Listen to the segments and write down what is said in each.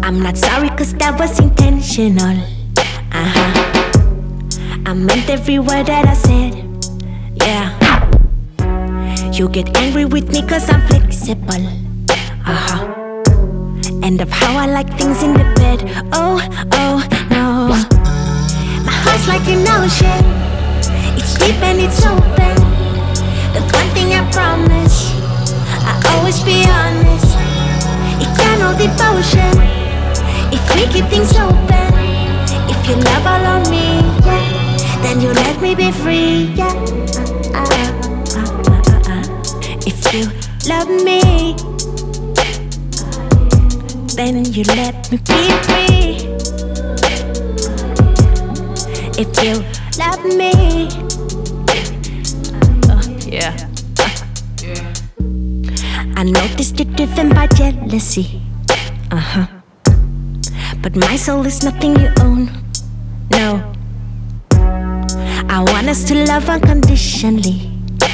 I'm not sorry cause that was intentional. I meant every word that I said. Yeah. You get angry with me cause I'm flexible. And of how I like things in the bed. Oh no. My heart's like an ocean. It's deep and it's open. The one thing I promise, I always be honest. Eternal devotion. If we keep things open, if you love all on me, yeah, then you let me be free, yeah. If you love me, then you let me be free. If you love me, yeah. I noticed you're driven by jealousy, but my soul is nothing you own, no. I want us to love unconditionally.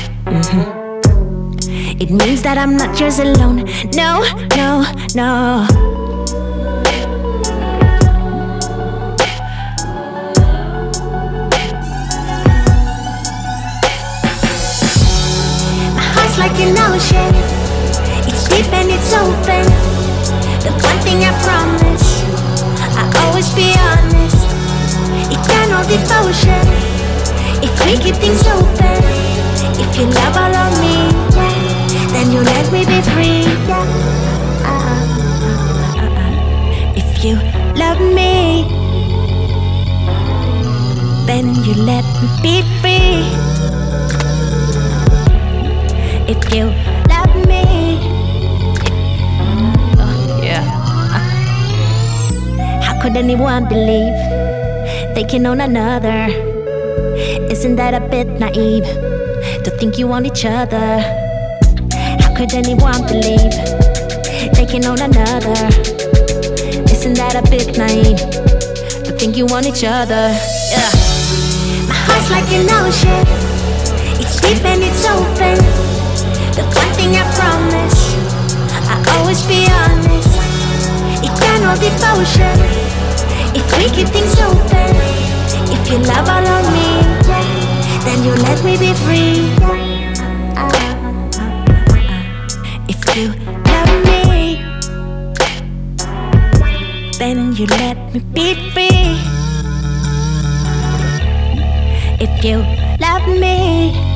It means that I'm not yours alone. No. My heart's like an ocean. It's deep and it's open. The one thing I promise, I always be honest. Eternal devotion. If we keep things open, if you love all of me, yeah, then you let me be free, yeah. If you love me, then you let me be free. If you love me, yeah. How could anyone believe they can own another? Isn't that a bit naive to think you want each other? How could anyone believe they can own another? Isn't that a bit naive to think you want each other? Yeah. My heart's like an ocean. It's deep and it's open. The one thing I promise, I always be honest. Eternal devotion. If we keep things open, if you love all of me, yeah, then you let me be free. If you love me, then you let me be free. If you love me,